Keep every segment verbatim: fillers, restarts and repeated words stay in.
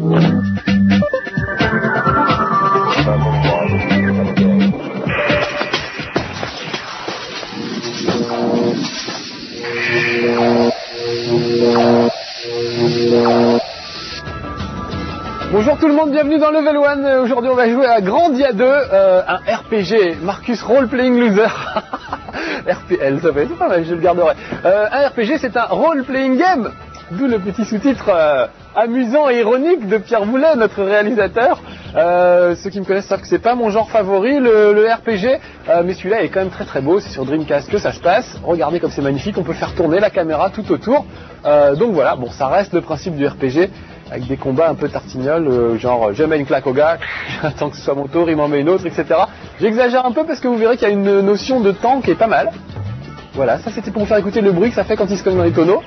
Bonjour tout le monde, bienvenue dans Level One. Aujourd'hui on va jouer à Grandia deux, euh, un R P G, Marcus Role Playing Loser. R P L, ça fait, c'est pas mal, je le garderai. Euh, un R P G, c'est un Role Playing Game, d'où le petit sous-titre euh, amusant et ironique de Pierre Boulet, notre réalisateur. Euh, ceux qui me connaissent savent que c'est pas mon genre favori, le, le R P G, euh, mais celui-là est quand même très très beau. C'est sur Dreamcast que ça se passe. Regardez comme c'est magnifique, on peut faire tourner la caméra tout autour. Euh, donc voilà, bon, ça reste le principe du R P G, avec des combats un peu tartignoles, euh, genre je mets une claque au gars, j'attends que ce soit mon tour, il m'en met une autre, et cetera. J'exagère un peu parce que vous verrez qu'il y a une notion de temps qui est pas mal. Voilà, ça c'était pour vous faire écouter le bruit que ça fait quand il se cogne dans les tonneaux.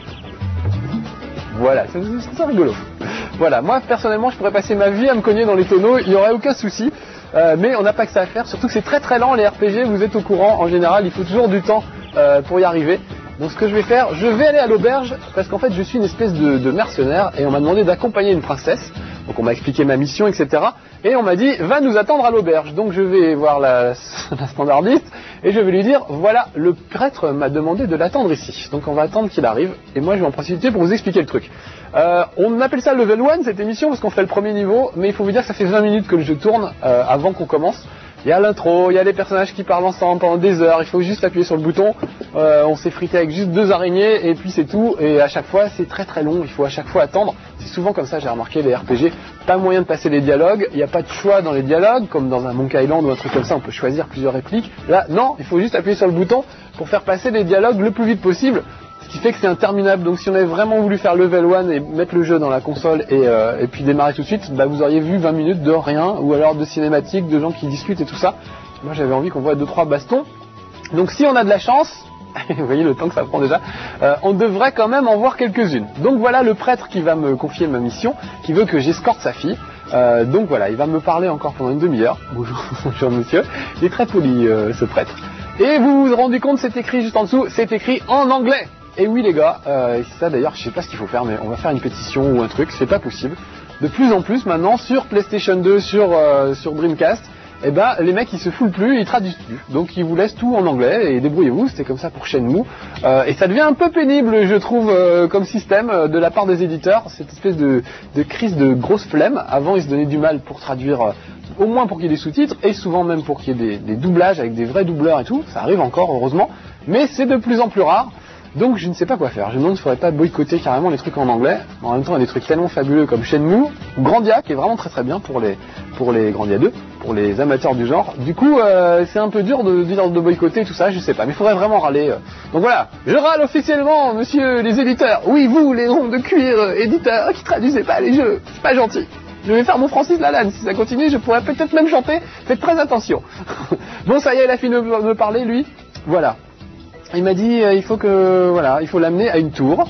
Voilà, c'est ça rigolo. Voilà, moi personnellement je pourrais passer ma vie à me cogner dans les tonneaux, il n'y aurait aucun souci. Euh, mais on n'a pas que ça à faire, surtout que c'est très très lent les R P G, vous êtes au courant, en général il faut toujours du temps euh, pour y arriver. Donc ce que je vais faire, je vais aller à l'auberge, parce qu'en fait je suis une espèce de, de mercenaire, et on m'a demandé d'accompagner une princesse. Donc on m'a expliqué ma mission, et cetera. Et on m'a dit, va nous attendre à l'auberge. Donc je vais voir la, la standardiste, et je vais lui dire, voilà, le prêtre m'a demandé de l'attendre ici. Donc on va attendre qu'il arrive, et moi je vais en profiter pour vous expliquer le truc. Euh, on appelle ça Level One, cette émission, parce qu'on fait le premier niveau, mais il faut vous dire que ça fait vingt minutes que le jeu tourne, euh, avant qu'on commence. Il y a l'intro, il y a les personnages qui parlent ensemble pendant des heures, il faut juste appuyer sur le bouton, euh, on s'est frité avec juste deux araignées et puis c'est tout, et à chaque fois c'est très très long, il faut à chaque fois attendre, c'est souvent comme ça j'ai remarqué les R P G, pas moyen de passer les dialogues, il n'y a pas de choix dans les dialogues, comme dans un Monkey Island ou un truc comme ça, on peut choisir plusieurs répliques, là non, il faut juste appuyer sur le bouton pour faire passer les dialogues le plus vite possible. Ce qui fait que c'est interminable, donc si on avait vraiment voulu faire Level One et mettre le jeu dans la console et, euh, et puis démarrer tout de suite, bah vous auriez vu vingt minutes de rien, ou alors de cinématiques, de gens qui discutent et tout ça. Moi j'avais envie qu'on voit deux trois bastons, donc si on a de la chance, vous voyez le temps que ça prend déjà, euh, on devrait quand même en voir quelques-unes. Donc voilà le prêtre qui va me confier ma mission, qui veut que j'escorte sa fille. Euh, donc voilà, il va me parler encore pendant une demi-heure. Bonjour, bonjour monsieur, il est très poli euh, ce prêtre. Et vous vous rendez compte, c'est écrit juste en dessous, c'est écrit en anglais. Et oui les gars, euh, ça d'ailleurs je sais pas ce qu'il faut faire, mais on va faire une pétition ou un truc, c'est pas possible. De plus en plus maintenant sur PlayStation deux, sur, euh, sur Dreamcast, eh ben les mecs ils se foulent plus, ils traduisent plus. Donc ils vous laissent tout en anglais et débrouillez-vous, c'était comme ça pour Shenmue. Euh, et ça devient un peu pénible je trouve euh, comme système euh, de la part des éditeurs, cette espèce de, de crise de grosse flemme. Avant ils se donnaient du mal pour traduire, euh, au moins pour qu'il y ait des sous-titres, et souvent même pour qu'il y ait des, des doublages avec des vrais doubleurs et tout, ça arrive encore heureusement, mais c'est de plus en plus rare. Donc je ne sais pas quoi faire, je me demande s'il ne faudrait pas boycotter carrément les trucs en anglais. En même temps il y a des trucs tellement fabuleux comme Shenmue, ou Grandia qui est vraiment très très bien pour les, pour les Grandia deux, pour les amateurs du genre. Du coup euh, c'est un peu dur de, de, de boycotter tout ça, je sais pas, mais il faudrait vraiment râler. Euh. Donc voilà, je râle officiellement monsieur les éditeurs, oui vous les ronds de cuir euh, éditeurs qui traduisez pas les jeux, c'est pas gentil. Je vais faire mon Francis Lalanne, si ça continue je pourrais peut-être même chanter, faites très attention. Bon ça y est il a fini de me parler lui, voilà. Il m'a dit euh, il faut que voilà, il faut l'amener à une tour.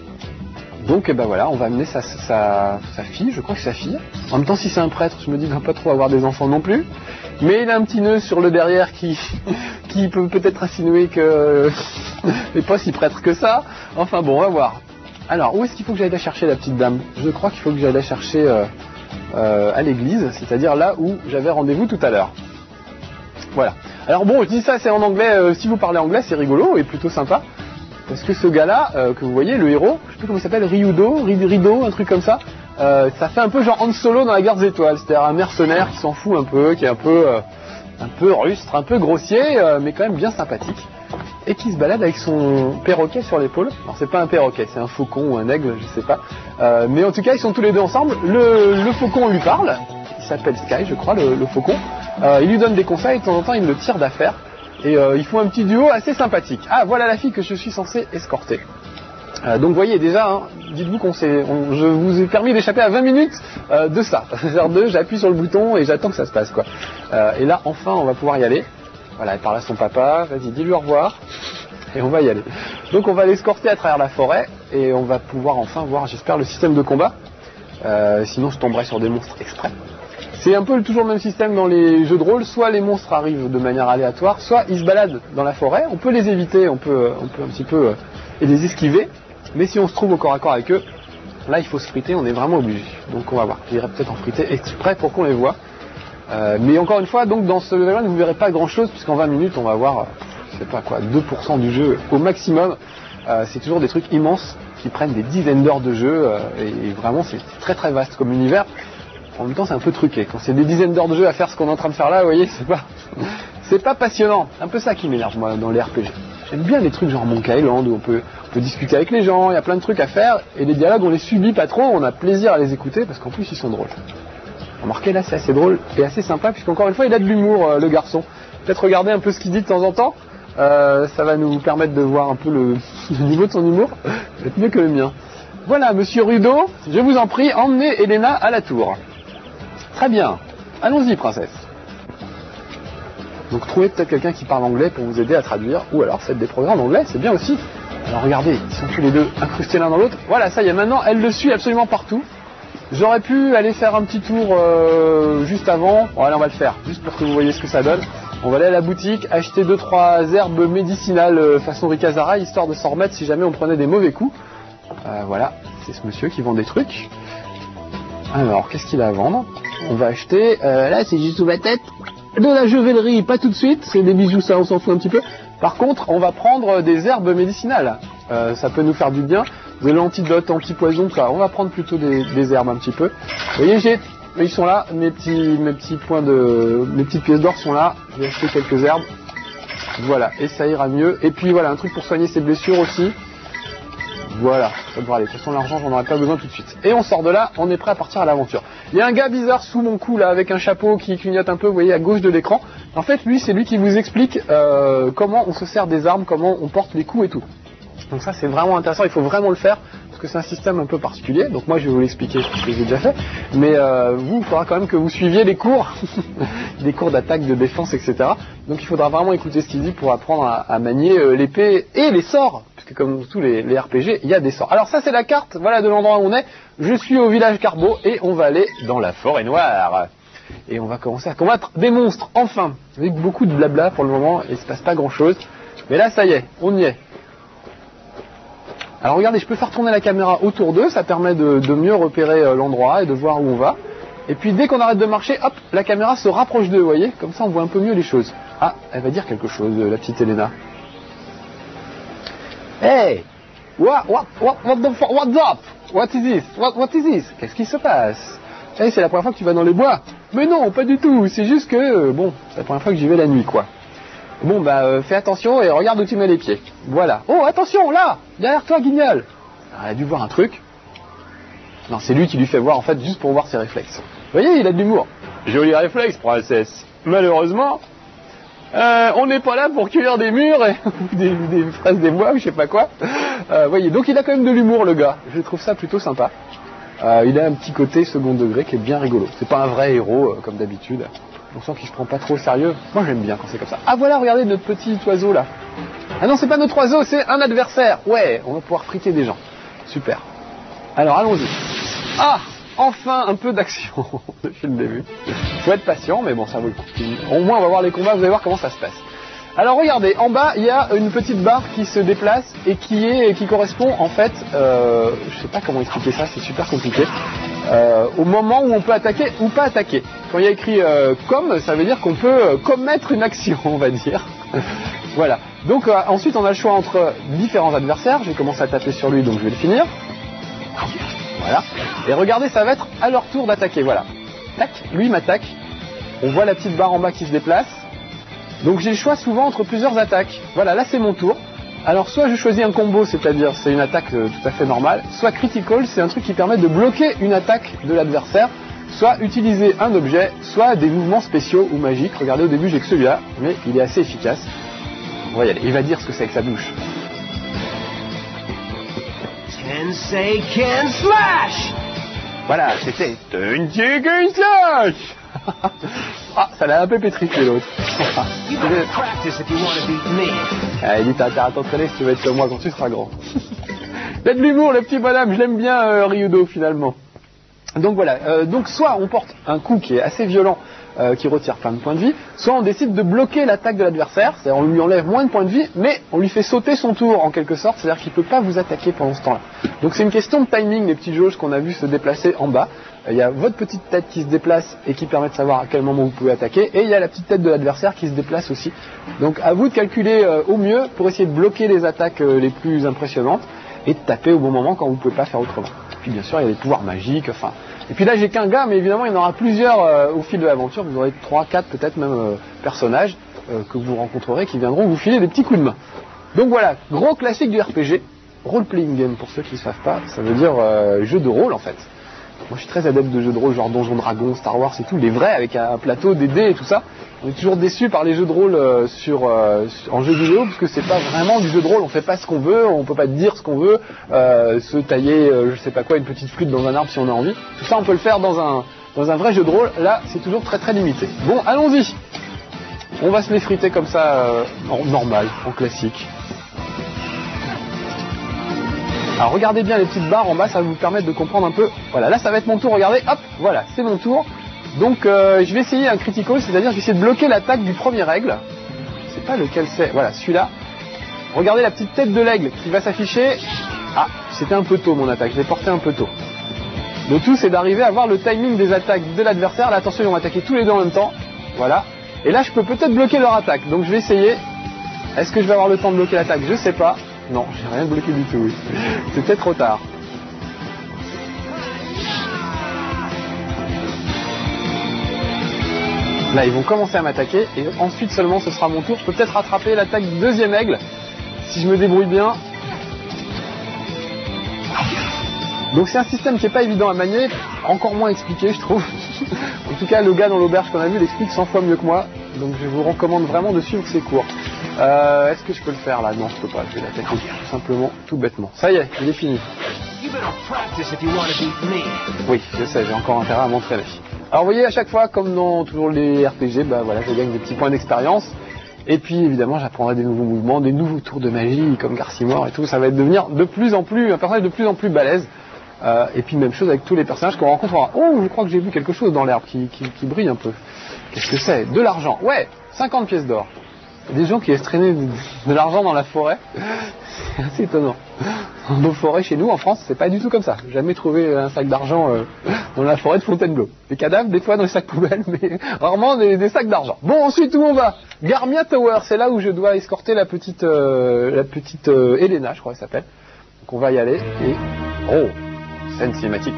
Donc ben bah, voilà, on va amener sa, sa, sa fille, je crois que sa fille. En même temps si c'est un prêtre, je me dis il ne va pas trop avoir des enfants non plus. Mais il a un petit nœud sur le derrière qui, qui peut peut-être insinuer que n'est pas si prêtre que ça. Enfin bon, on va voir. Alors où est-ce qu'il faut que j'aille la chercher la petite dame? Je crois qu'il faut que j'aille la chercher euh, euh, à l'église, c'est-à-dire là où j'avais rendez-vous tout à l'heure. Voilà. Alors bon, je dis ça, c'est en anglais, euh, si vous parlez anglais, c'est rigolo et plutôt sympa. Parce que ce gars-là, euh, que vous voyez, le héros, je sais plus comment il s'appelle, Ryudo, Rido, un truc comme ça, euh, ça fait un peu genre Han Solo dans la guerre des étoiles, c'est-à-dire un mercenaire qui s'en fout un peu, qui est un peu, euh, un peu rustre, un peu grossier, euh, mais quand même bien sympathique, et qui se balade avec son perroquet sur l'épaule. Alors c'est pas un perroquet, c'est un faucon ou un aigle, je sais pas. Euh, mais en tout cas, ils sont tous les deux ensemble, le, le faucon lui parle, il s'appelle Sky, je crois, le, le faucon. Euh, il lui donne des conseils, de temps en temps il le tire d'affaire, et euh, ils font un petit duo assez sympathique. Ah, voilà la fille que je suis censé escorter. Euh, donc voyez déjà, hein, dites-vous qu'on s'est, on, je vous ai permis d'échapper à vingt minutes euh, de ça. Genre de, j'appuie sur le bouton et j'attends que ça se passe quoi. Euh, et là enfin on va pouvoir y aller. Voilà, elle parle à son papa, vas-y dis-lui au revoir, et on va y aller. Donc on va l'escorter à travers la forêt, et on va pouvoir enfin voir, j'espère, le système de combat. Euh, sinon je tomberai sur des monstres exprès. C'est un peu toujours le même système dans les jeux de rôle, soit les monstres arrivent de manière aléatoire, soit ils se baladent dans la forêt, on peut les éviter, on peut, on peut un petit peu euh, les esquiver, mais si on se trouve au corps à corps avec eux, Là, il faut se friter, on est vraiment obligé. Donc on va voir. J'irai peut-être en friter exprès pour qu'on les voit. Euh, mais encore une fois, donc dans ce level un, vous verrez pas grand-chose, puisqu'en vingt minutes, on va voir, je sais pas quoi, deux pour cent du jeu au maximum. Euh, c'est toujours des trucs immenses qui prennent des dizaines d'heures de jeu, euh, et, et vraiment, c'est très très vaste comme univers. En même temps, c'est un peu truqué. Quand c'est des dizaines d'heures de jeu à faire ce qu'on est en train de faire là, vous voyez, c'est pas, c'est pas passionnant. Un peu ça qui m'énerve, moi, dans les R P G. J'aime bien les trucs genre Monkey Island où on peut, on peut discuter avec les gens, il y a plein de trucs à faire, et les dialogues on les subit pas trop, on a plaisir à les écouter parce qu'en plus ils sont drôles. Remarquez là, c'est assez drôle et assez sympa, puisqu'encore une fois il a de l'humour, euh, le garçon. Peut-être regarder un peu ce qu'il dit de temps en temps, euh, ça va nous permettre de voir un peu le, le niveau de son humour, peut-être mieux que le mien. Voilà, monsieur Rudo, je vous en prie, emmenez Elena à la tour. Très bien, allons-y princesse. Donc trouvez peut-être quelqu'un qui parle anglais pour vous aider à traduire, ou alors faites des programmes anglais, c'est bien aussi. Alors regardez, ils sont tous les deux incrustés l'un dans l'autre. Voilà, ça y est, maintenant elle le suit absolument partout. J'aurais pu aller faire un petit tour euh, juste avant. Bon, allez, on va le faire, juste pour que vous voyez ce que ça donne. On va aller à la boutique, acheter deux trois herbes médicinales euh, façon Rikazara, histoire de s'en remettre si jamais on prenait des mauvais coups. Euh, voilà, c'est ce monsieur qui vend des trucs. Alors, qu'est-ce qu'il a à vendre? On va acheter, euh, là c'est juste sous ma tête, de la juvellerie, pas tout de suite, c'est des bijoux, ça on s'en fout un petit peu. Par contre, on va prendre des herbes médicinales, euh, ça peut nous faire du bien, de l'antidote, anti-poison, tout ça. On va prendre plutôt des, des herbes un petit peu. Vous voyez, j'ai, ils sont là, mes petits, mes petits points de, mes petites pièces d'or sont là, j'ai acheté quelques herbes. Voilà, et ça ira mieux. Et puis voilà, un truc pour soigner ses blessures aussi. Voilà, ça devrait aller. De toute façon, l'argent, j'en aurai pas besoin tout de suite. Et on sort de là, on est prêt à partir à l'aventure. Il y a un gars bizarre sous mon cou, là, avec un chapeau qui clignote un peu, vous voyez, à gauche de l'écran. En fait, lui, c'est lui qui vous explique euh, comment on se sert des armes, comment on porte les coups et tout. Donc ça, c'est vraiment intéressant, il faut vraiment le faire, parce que c'est un système un peu particulier. Donc moi, je vais vous l'expliquer, parce que j'ai déjà fait. Mais euh, vous, il faudra quand même que vous suiviez les cours, des cours d'attaque, de défense, et cetera. Donc il faudra vraiment écouter ce qu'il dit pour apprendre à, à manier euh, l'épée et les sorts. Puisque comme tous les, les R P G, il y a des sorts. Alors ça c'est la carte, voilà de l'endroit où on est. Je suis au village Carbo et on va aller dans la forêt noire. Et on va commencer à combattre des monstres, enfin. Avec beaucoup de blabla pour le moment, et il se passe pas grand chose. Mais là ça y est, on y est. Alors regardez, je peux faire tourner la caméra autour d'eux, ça permet de, de mieux repérer euh, l'endroit et de voir où on va. Et puis dès qu'on arrête de marcher, hop, la caméra se rapproche d'eux, vous voyez. Comme ça on voit un peu mieux les choses. Ah, elle va dire quelque chose, la petite Elena. Hey, what, what, what, what the fuck, what's up? What is this? What, what is this? Qu'est-ce qui se passe? Hey, c'est la première fois que tu vas dans les bois? Mais non, pas du tout. C'est juste que, euh, bon, c'est la première fois que j'y vais la nuit, quoi. Bon, bah, euh, fais attention et regarde où tu mets les pieds. Voilà. Oh, attention, là, derrière toi, Guignol. Alors, il a dû voir un truc. Non, c'est lui qui lui fait voir, en fait, juste pour voir ses réflexes. Vous voyez, il a de l'humour. Joli réflexe, princesse. Malheureusement, Euh, on n'est pas là pour cueillir des murs et des, des fraises des bois ou je sais pas quoi. Euh, voyez, donc il a quand même de l'humour le gars. Je trouve ça plutôt sympa. Euh, il a un petit côté second degré qui est bien rigolo. C'est pas un vrai héros euh, comme d'habitude. On sent qu'il se prend pas trop au sérieux. Moi j'aime bien quand c'est comme ça. Ah voilà, regardez notre petit oiseau là. Ah non, c'est pas notre oiseau, c'est un adversaire. Ouais, on va pouvoir friter des gens. Super. Alors allons-y. Ah, enfin un peu d'action depuis le début. Faut être patient, mais bon, ça vaut le coup. Au moins, on va voir les combats, vous allez voir comment ça se passe. Alors, regardez, en bas, il y a une petite barre qui se déplace et qui est, qui correspond, en fait, euh, je sais pas comment expliquer ça, c'est super compliqué, euh, au moment où on peut attaquer ou pas attaquer. Quand il y a écrit euh, comme, ça veut dire qu'on peut commettre une action, on va dire. Voilà. Donc, euh, ensuite, on a le choix entre différents adversaires. Je vais commencer à taper sur lui, donc je vais le finir. Voilà. Et regardez, ça va être à leur tour d'attaquer, voilà. Tac, lui m'attaque. On voit la petite barre en bas qui se déplace. Donc j'ai le choix souvent entre plusieurs attaques. Voilà, là c'est mon tour. Alors soit je choisis un combo, c'est-à-dire c'est une attaque euh, tout à fait normale, soit critical, c'est un truc qui permet de bloquer une attaque de l'adversaire, soit utiliser un objet, soit des mouvements spéciaux ou magiques. Regardez, au début j'ai que celui-là, mais il est assez efficace. On va y aller, il va dire ce que c'est avec sa bouche. Can say can slash. Voilà, c'était une chicken slash. Ah, ça l'a un peu pétrifié l'autre. Ah, il dit t'as intérêt à t'entraîner si tu veux être comme moi quand tu seras grand. Il a de l'humour le petit bonhomme, je l'aime bien euh, Ryudo finalement. Donc voilà, euh, donc soit on porte un coup qui est assez violent euh, qui retire plein de points de vie, soit on décide de bloquer l'attaque de l'adversaire, c'est-à-dire on lui enlève moins de points de vie, mais on lui fait sauter son tour en quelque sorte, c'est-à-dire qu'il ne peut pas vous attaquer pendant ce temps-là. Donc c'est une question de timing, les petites jauges qu'on a vu se déplacer en bas. Il y a votre petite tête qui se déplace et qui permet de savoir à quel moment vous pouvez attaquer, et il y a la petite tête de l'adversaire qui se déplace aussi. Donc à vous de calculer euh, au mieux pour essayer de bloquer les attaques euh, les plus impressionnantes et de taper au bon moment quand vous ne pouvez pas faire autrement. Et puis bien sûr il y a des pouvoirs magiques, enfin... Et puis là j'ai qu'un gars, mais évidemment il y en aura plusieurs euh, au fil de l'aventure, vous aurez trois, quatre peut-être même euh, personnages euh, que vous rencontrerez qui viendront vous filer des petits coups de main. Donc voilà, gros classique du R P G, role-playing game pour ceux qui ne savent pas, ça veut dire euh, jeu de rôle en fait. Moi je suis très adepte de jeux de rôle genre Donjons Dragons, Star Wars et tout, les vrais avec un plateau, des dés et tout ça. On est toujours déçus par les jeux de rôle euh, sur, euh, en jeu vidéo parce que c'est pas vraiment du jeu de rôle, on fait pas ce qu'on veut, on peut pas dire ce qu'on veut, euh, se tailler euh, je sais pas quoi, une petite flûte dans un arbre si on a envie. Tout ça on peut le faire dans un, dans un vrai jeu de rôle, là c'est toujours très très limité. Bon allons-y, on va se les friter comme ça, euh, en normal, en classique. Alors regardez bien les petites barres en bas, ça va vous permettre de comprendre un peu. Voilà, là ça va être mon tour, regardez, hop, voilà, c'est mon tour. Donc euh, je vais essayer un critical, c'est-à-dire je vais essayer de bloquer l'attaque du premier aigle. Je sais pas lequel c'est, voilà, celui-là. Regardez la petite tête de l'aigle qui va s'afficher. Ah, c'était un peu tôt mon attaque, je l'ai porté un peu tôt. Le tout c'est d'arriver à voir le timing des attaques de l'adversaire. Là attention, ils vont attaquer tous les deux en même temps. Voilà. Et là je peux peut-être bloquer leur attaque, donc je vais essayer. Est-ce que je vais avoir le temps de bloquer l'attaque? Je sais pas. Non, j'ai rien bloqué du tout, oui. C'est peut-être trop tard. Là, ils vont commencer à m'attaquer, et ensuite seulement ce sera mon tour. Je peux peut-être rattraper l'attaque du deuxième aigle, si je me débrouille bien. Donc c'est un système qui n'est pas évident à manier, encore moins expliqué, je trouve. En tout cas, le gars dans l'auberge qu'on a vu l'explique cent fois mieux que moi, donc je vous recommande vraiment de suivre ses cours. Euh, est-ce que je peux le faire là? Non, je peux pas, je vais l'attaquer tout simplement, tout bêtement. Ça y est, il est fini. Oui, je sais, j'ai encore intérêt à m'entraîner. Alors vous voyez, à chaque fois, comme dans toujours les R P G, bah voilà, je gagne des petits points d'expérience. Et puis évidemment, j'apprendrai des nouveaux mouvements, des nouveaux tours de magie, comme Garcimore et tout. Ça va devenir de plus en plus, un personnage de plus en plus balèze. Euh, et puis même chose avec tous les personnages qu'on rencontrera. Oh, je crois que j'ai vu quelque chose dans l'herbe qui, qui, qui brille un peu. Qu'est-ce que c'est? De l'argent. Ouais, cinquante pièces d'or. Des gens qui laissent traîner de, de l'argent dans la forêt. C'est assez étonnant. Dans nos forêts chez nous, en France, c'est pas du tout comme ça. J'ai jamais trouvé un sac d'argent euh, dans la forêt de Fontainebleau. Des cadavres, des fois dans les sacs poubelles, mais rarement des, des sacs d'argent. Bon, ensuite, où on va? Garmia Tower, c'est là où je dois escorter la petite, euh, la petite euh, Elena, je crois qu'elle s'appelle. Donc on va y aller et... Oh, scène cinématique.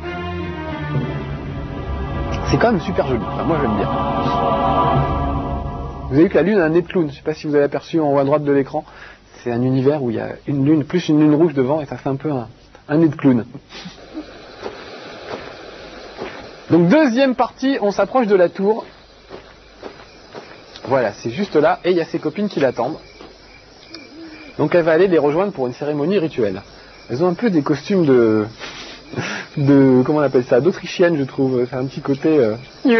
C'est quand même super joli. Enfin, moi, j'aime bien. Vous avez vu que la lune a un nez de clown. Je ne sais pas si vous avez aperçu en haut à droite de l'écran. C'est un univers où il y a une lune, plus une lune rouge devant, et ça fait un peu un, un nez de clown. Donc deuxième partie, on s'approche de la tour. Voilà, c'est juste là, et il y a ses copines qui l'attendent. Donc elle va aller les rejoindre pour une cérémonie rituelle. Elles ont un peu des costumes de... de comment on appelle ça, d'Autrichienne, je trouve. C'est un petit côté... Euh...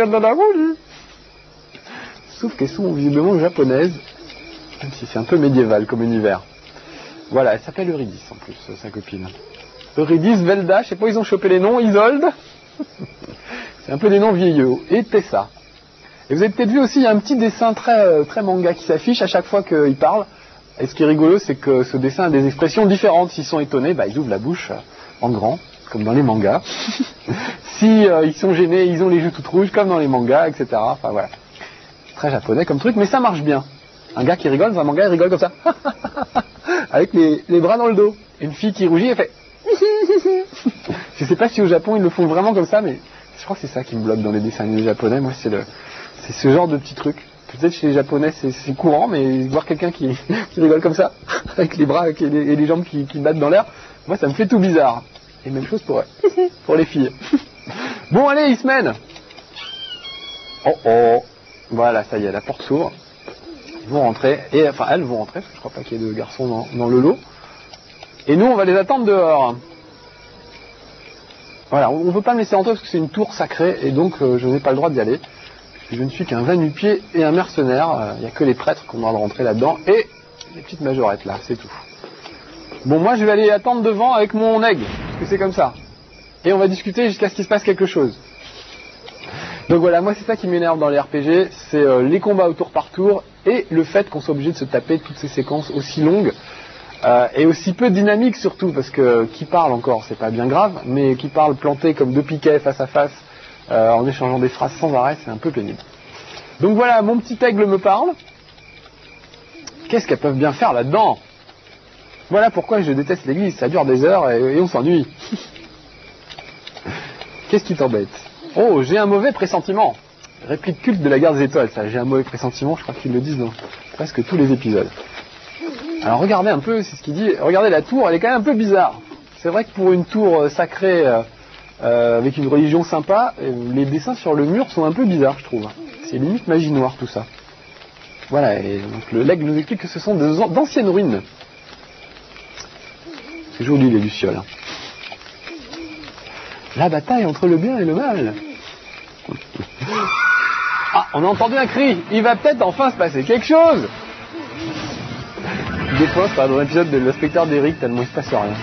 Sauf qu'elles sont visiblement japonaises, même si c'est un peu médiéval comme univers. Voilà, elle s'appelle Eurydice en plus, sa copine. Eurydice, Velda, je sais pas, ils ont chopé les noms, Isolde. C'est un peu des noms vieillots. Et Tessa. Et vous avez peut-être vu aussi, il y a un petit dessin très, très manga qui s'affiche à chaque fois qu'ils parlent. Et ce qui est rigolo, c'est que ce dessin a des expressions différentes. S'ils sont étonnés, bah, ils ouvrent la bouche en grand, comme dans les mangas. Si euh, ils sont gênés, ils ont les joues toutes rouges, comme dans les mangas, et cetera. Enfin voilà. Très japonais comme truc, mais ça marche bien. Un gars qui rigole dans un manga, il rigole comme ça. Avec les, les bras dans le dos. Une fille qui rougit, elle fait... Je sais pas si au Japon ils le font vraiment comme ça, mais je crois que c'est ça qui me bloque dans les dessins animés japonais. Moi, c'est le, c'est ce genre de petit truc. Peut-être chez les japonais c'est, c'est courant, mais voir quelqu'un qui, qui rigole comme ça, avec les bras et les, et les jambes qui, qui battent dans l'air, moi ça me fait tout bizarre. Et même chose pour, pour les filles. Bon allez, Ismen. Oh oh. Voilà, ça y est, la porte s'ouvre. Ils vont rentrer, et enfin elles vont rentrer, parce que je crois pas qu'il y ait de garçons dans, dans le lot. Et nous, on va les attendre dehors. Voilà, on ne peut pas me laisser entrer parce que c'est une tour sacrée, et donc euh, je n'ai pas le droit d'y aller. Je ne suis qu'un va-nu-pied et un mercenaire. Il n'y a que les prêtres qui ont le droit de rentrer là-dedans, et les petites majorettes là, c'est tout. Bon, moi je vais aller attendre devant avec mon aigle, parce que c'est comme ça. Et on va discuter jusqu'à ce qu'il se passe quelque chose. Donc voilà, moi c'est ça qui m'énerve dans les R P G, c'est euh, les combats au tour par tour et le fait qu'on soit obligé de se taper toutes ces séquences aussi longues euh, et aussi peu dynamiques surtout, parce que qui parle encore, c'est pas bien grave, mais qui parle planté comme deux piquets face à face euh, en échangeant des phrases sans arrêt, c'est un peu pénible. Donc voilà, mon petit aigle me parle. Qu'est-ce qu'elles peuvent bien faire là-dedans? Voilà pourquoi je déteste l'église, ça dure des heures et, et on s'ennuie. Qu'est-ce qui t'embête? Oh, j'ai un mauvais pressentiment. Réplique culte de la guerre des étoiles, ça. J'ai un mauvais pressentiment, je crois qu'ils le disent dans presque tous les épisodes. Alors regardez un peu, c'est ce qu'il dit. Regardez la tour, elle est quand même un peu bizarre. C'est vrai que pour une tour sacrée euh, euh, avec une religion sympa, euh, les dessins sur le mur sont un peu bizarres, je trouve. C'est limite magie noire tout ça. Voilà, et donc le leg nous explique que ce sont d'anciennes ruines. C'est joli les lucioles. Hein. La bataille entre le bien et le mal. Ah, on a entendu un cri. Il va peut-être enfin se passer quelque chose. Des fois, c'est dans l'épisode de l'inspecteur d'Eric, tellement il se passe rien.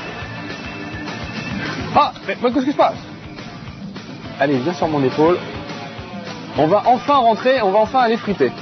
Ah, mais qu'est-ce qui se passe? Allez, viens sur mon épaule. On va enfin rentrer, on va enfin aller friter.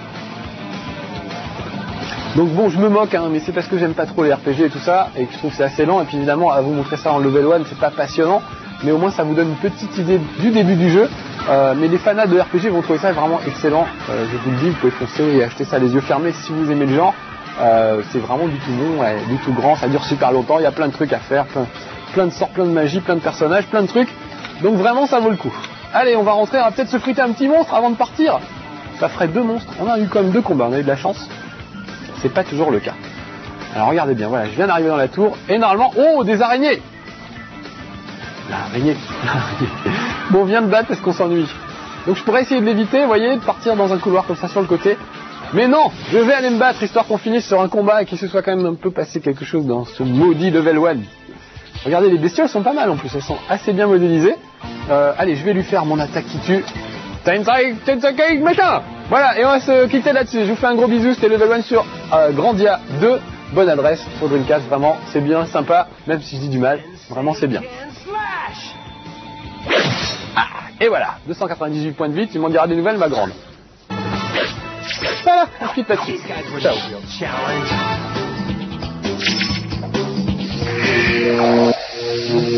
Donc bon, je me moque, hein, mais c'est parce que j'aime pas trop les R P G et tout ça, et que je trouve que c'est assez lent, et puis évidemment, à vous montrer ça en level one, c'est pas passionnant, mais au moins ça vous donne une petite idée du début du jeu, euh, mais les fanats de R P G vont trouver ça vraiment excellent, euh, je vous le dis, vous pouvez foncer et acheter ça les yeux fermés si vous aimez le genre, euh, c'est vraiment du tout bon, ouais, du tout grand, ça dure super longtemps, il y a plein de trucs à faire, plein, plein de sorts, plein de magie, plein de personnages, plein de trucs, donc vraiment ça vaut le coup. Allez, on va rentrer, on va peut-être se friter un petit monstre avant de partir, ça ferait deux monstres, on a eu quand même deux combats, on a eu de la chance. C'est pas toujours le cas. Alors regardez bien, voilà, je viens d'arriver dans la tour, et normalement, oh, des araignées. L'araignée. Bon, on vient de battre parce qu'on s'ennuie. Donc je pourrais essayer de l'éviter, vous voyez, de partir dans un couloir comme ça sur le côté. Mais non, je vais aller me battre, histoire qu'on finisse sur un combat et qu'il se soit quand même un peu passé quelque chose dans ce maudit level one. Regardez, les bestioles sont pas mal en plus, elles sont assez bien modélisées. Euh, allez, je vais lui faire mon attaque qui tue. Tensai, Tensai, méta. Voilà, et on va se quitter là-dessus. Je vous fais un gros bisou, c'était Level one sur euh, Grandia deux. Bonne adresse pour Dreamcast, vraiment, c'est bien, sympa, même si je dis du mal, vraiment c'est bien. Ah, et voilà, deux cent quatre-vingt-dix-huit points de vie, tu m'en diras des nouvelles, ma grande. Voilà, on se quitte là-dessus. Ciao.